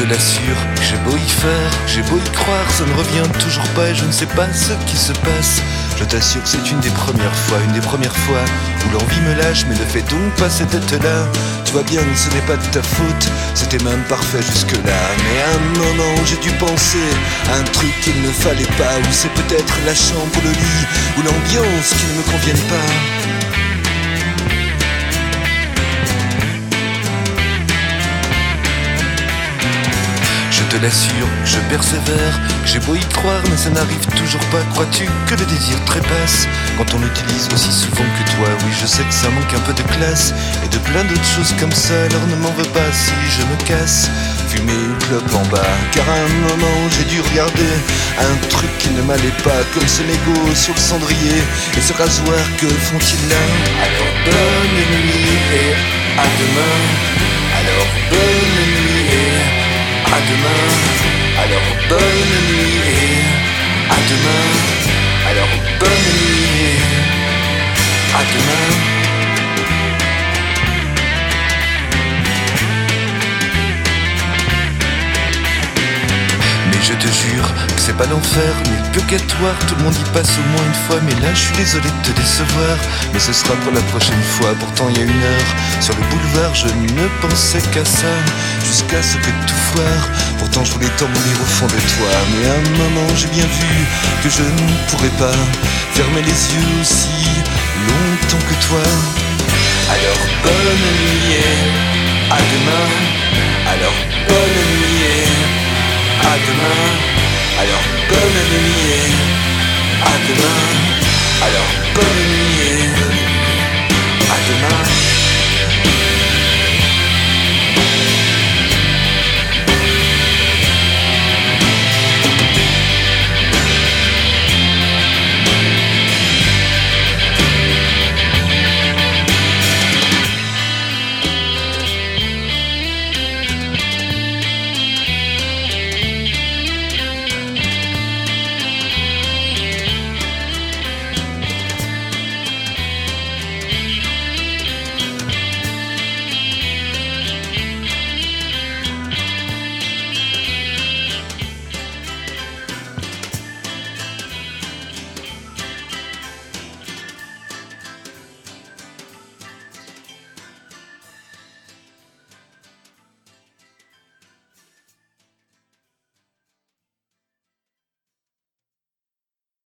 te l'assure, j'ai beau y faire, j'ai beau y croire, ça ne revient toujours pas et je ne sais pas ce qui se passe. Je t'assure que c'est une des premières fois où l'envie me lâche, mais ne fais donc pas cette tête-là. Tu vois bien que ce n'est pas de ta faute, c'était même parfait jusque-là. Mais à un moment j'ai dû penser à un truc qu'il ne fallait pas, ou c'est peut-être la chambre, le lit, ou l'ambiance qui ne me conviennent pas. Je te l'assure, je persévère, j'ai beau y croire mais ça n'arrive toujours pas. Crois-tu que le désir trépasse quand on l'utilise aussi souvent que toi? Oui, je sais que ça manque un peu de classe et de plein d'autres choses comme ça, alors ne m'en veux pas si je me casse. Fumer une clope en bas, car à un moment j'ai dû regarder un truc qui ne m'allait pas, comme ce mégot sur le cendrier et ce rasoir, que font-ils là? Alors bonne nuit et à demain. Alors bonne nuit et à demain, alors bonne nuit et à demain, alors bonne nuit et à demain. Je te jure que c'est pas l'enfer, mais le purgatoire, tout le monde y passe au moins une fois. Mais là je suis désolé de te décevoir, mais ce sera pour la prochaine fois. Pourtant il y a une heure, sur le boulevard, je ne pensais qu'à ça, jusqu'à ce que tout foire. Pourtant je voulais t'emmener au fond de toi, mais à un moment j'ai bien vu que je ne pourrais pas fermer les yeux aussi longtemps que toi. Alors bonne nuit et à demain.